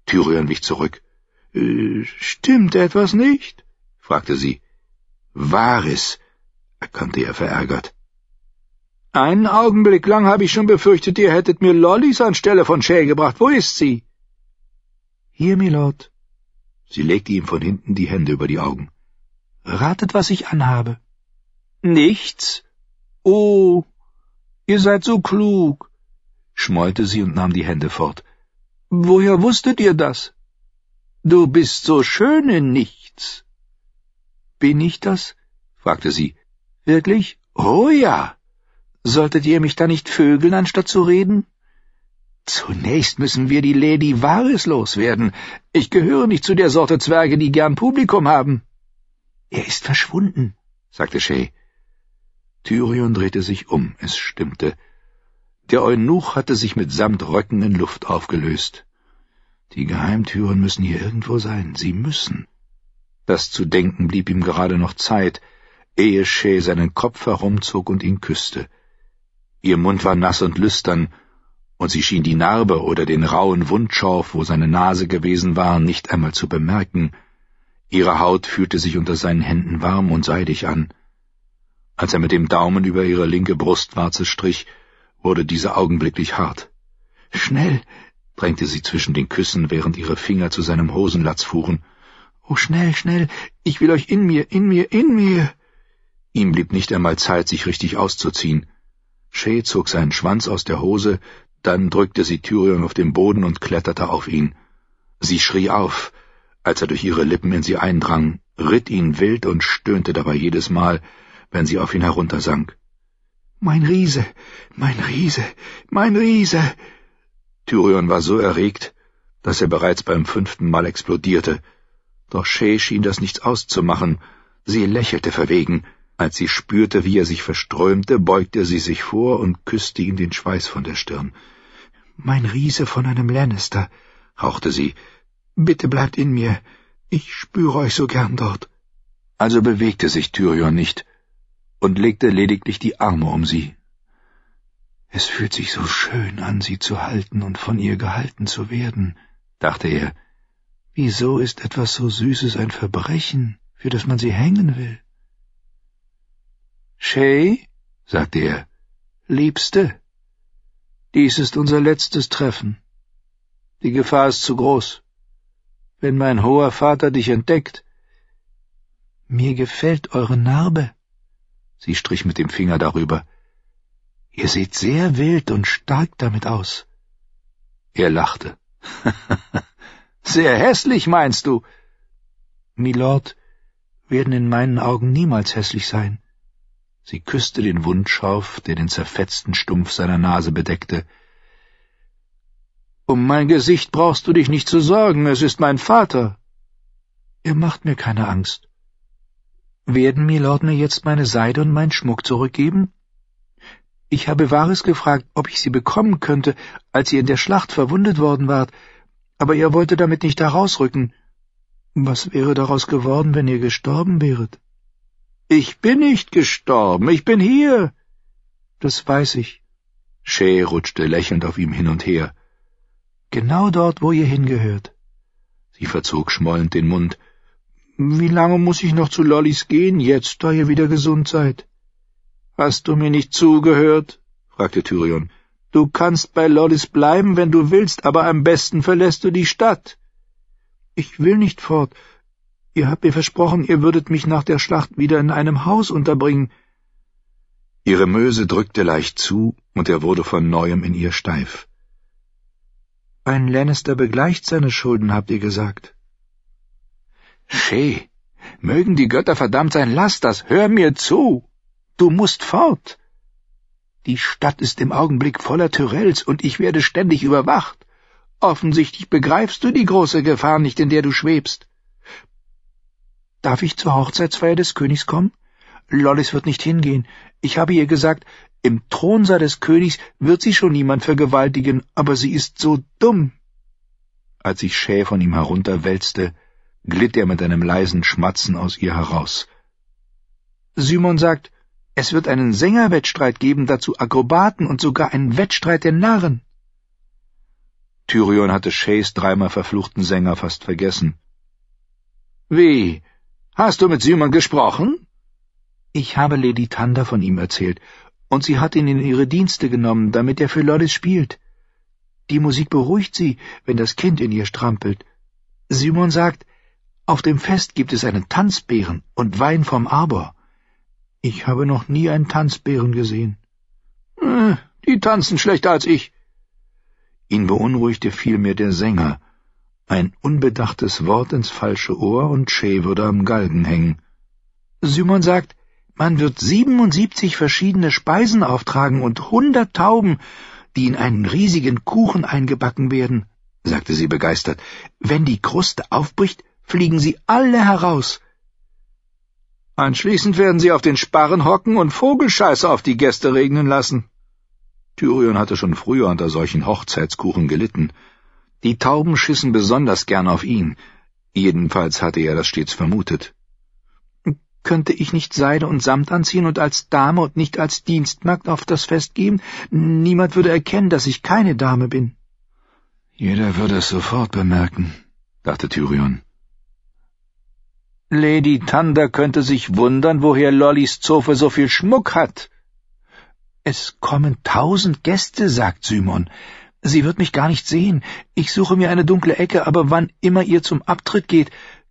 Tyrion wich zurück. »Stimmt etwas nicht?« fragte sie. »Varys«, erkannte er verärgert. »Einen Augenblick lang habe ich schon befürchtet, ihr hättet mir Lollis anstelle von Shay gebracht. Wo ist sie?« »Hier, Milord.« Sie legte ihm von hinten die Hände über die Augen. »Ratet, was ich anhabe.« »Nichts? Oh, ihr seid so klug«, schmollte sie und nahm die Hände fort. »Woher wusstet ihr das? Du bist so schön in nichts.« »Bin ich das?« fragte sie. »Wirklich? Oh ja. Solltet ihr mich da nicht vögeln, anstatt zu reden?« »Zunächst müssen wir die Lady Varys loswerden. Ich gehöre nicht zu der Sorte Zwerge, die gern Publikum haben.« »Er ist verschwunden«, sagte Shay. Tyrion drehte sich um, es stimmte. Der Eunuch hatte sich mit Samtröcken in Luft aufgelöst. Die Geheimtüren müssen hier irgendwo sein, sie müssen. Das zu denken blieb ihm gerade noch Zeit, ehe Shay seinen Kopf herumzog und ihn küsste. Ihr Mund war nass und lüstern, und sie schien die Narbe oder den rauen Wundschorf, wo seine Nase gewesen war, nicht einmal zu bemerken. Ihre Haut fühlte sich unter seinen Händen warm und seidig an. Als er mit dem Daumen über ihre linke Brustwarze strich, wurde diese augenblicklich hart. »Schnell«, drängte sie zwischen den Küssen, während ihre Finger zu seinem Hosenlatz fuhren. »Oh, schnell, schnell, ich will euch in mir. Ihm blieb nicht einmal Zeit, sich richtig auszuziehen. Shay zog seinen Schwanz aus der Hose, dann drückte sie Tyrion auf den Boden und kletterte auf ihn. Sie schrie auf, als er durch ihre Lippen in sie eindrang, ritt ihn wild und stöhnte dabei jedes Mal, wenn sie auf ihn heruntersank. »Mein Riese, mein Riese, mein Riese!« Tyrion war so erregt, dass er bereits beim 5. Mal explodierte. Doch Shay schien das nichts auszumachen. Sie lächelte verwegen. Als sie spürte, wie er sich verströmte, beugte sie sich vor und küsste ihm den Schweiß von der Stirn. »Mein Riese von einem Lannister«, hauchte sie. »Bitte bleibt in mir. Ich spüre euch so gern dort.« Also bewegte sich Tyrion nicht und legte lediglich die Arme um sie. »Es fühlt sich so schön an, sie zu halten und von ihr gehalten zu werden«, dachte er. »Wieso ist etwas so Süßes ein Verbrechen, für das man sie hängen will?« »Shay«, sagte er, »Liebste, dies ist unser letztes Treffen. Die Gefahr ist zu groß. Wenn mein hoher Vater dich entdeckt.« »Mir gefällt eure Narbe.« Sie strich mit dem Finger darüber. »Ihr seht sehr wild und stark damit aus.« Er lachte. »Sehr hässlich, meinst du?« »Milord werden in meinen Augen niemals hässlich sein.« Sie küsste den Wundschorf, der den zerfetzten Stumpf seiner Nase bedeckte. »Um mein Gesicht brauchst du dich nicht zu sorgen, es ist mein Vater.« »Er macht mir keine Angst.« »Werden Milord mir jetzt meine Seide und meinen Schmuck zurückgeben?« »Ich habe Varys gefragt, ob ich sie bekommen könnte, als ihr in der Schlacht verwundet worden wart, aber ihr wollte damit nicht herausrücken. Was wäre daraus geworden, wenn ihr gestorben wäret?« »Ich bin nicht gestorben, ich bin hier.« »Das weiß ich.« Shay rutschte lächelnd auf ihm hin und her. »Genau dort, wo ihr hingehört.« Sie verzog schmollend den Mund. »Wie lange muss ich noch zu Lollys gehen, jetzt, da ihr wieder gesund seid?« »Hast du mir nicht zugehört?« fragte Tyrion. »Du kannst bei Lollys bleiben, wenn du willst, aber am besten verlässt du die Stadt.« »Ich will nicht fort. Ihr habt mir versprochen, ihr würdet mich nach der Schlacht wieder in einem Haus unterbringen.« Ihre Möse drückte leicht zu, und er wurde von neuem in ihr steif. »Ein Lannister begleicht seine Schulden, habt ihr gesagt.« »Shay, mögen die Götter verdammt sein, lass das, hör mir zu. Du musst fort. Die Stadt ist im Augenblick voller Tyrells, und ich werde ständig überwacht. Offensichtlich begreifst du die große Gefahr nicht, in der du schwebst. Darf ich zur Hochzeitsfeier des Königs kommen? Lollys wird nicht hingehen. Ich habe ihr gesagt, im Thronsaal des Königs wird sie schon niemand vergewaltigen, aber sie ist so dumm.« Als sich Shay von ihm herunterwälzte, glitt er mit einem leisen Schmatzen aus ihr heraus. »Simon sagt, es wird einen Sängerwettstreit geben, dazu Akrobaten und sogar einen Wettstreit der Narren.« Tyrion hatte Shays dreimal verfluchten Sänger fast vergessen. »Wie? Hast du mit Simon gesprochen?« »Ich habe Lady Thunder von ihm erzählt, und sie hat ihn in ihre Dienste genommen, damit er für Loris spielt. Die Musik beruhigt sie, wenn das Kind in ihr strampelt. Simon sagt, auf dem Fest gibt es einen Tanzbären und Wein vom Arbor. Ich habe noch nie einen Tanzbären gesehen.« »Die tanzen schlechter als ich.« Ihn beunruhigte vielmehr der Sänger. Ein unbedachtes Wort ins falsche Ohr und Shay würde am Galgen hängen. »Simon sagt, man wird 77 verschiedene Speisen auftragen und 100 Tauben, die in einen riesigen Kuchen eingebacken werden«, sagte sie begeistert. »Wenn die Kruste aufbricht, fliegen sie alle heraus. Anschließend werden sie auf den Sparren hocken und Vogelscheiße auf die Gäste regnen lassen.« Tyrion hatte schon früher unter solchen Hochzeitskuchen gelitten. Die Tauben schissen besonders gern auf ihn. Jedenfalls hatte er das stets vermutet. »Könnte ich nicht Seide und Samt anziehen und als Dame und nicht als Dienstmagd auf das Fest gehen? Niemand würde erkennen, dass ich keine Dame bin.« »Jeder würde es sofort bemerken«, dachte Tyrion. »Lady Thunder könnte sich wundern, woher Lollys Zofe so viel Schmuck hat.« »Es kommen 1000 Gäste«, sagt Simon. »Sie wird mich gar nicht sehen. Ich suche mir eine dunkle Ecke, aber wann immer ihr zum Abtritt geht,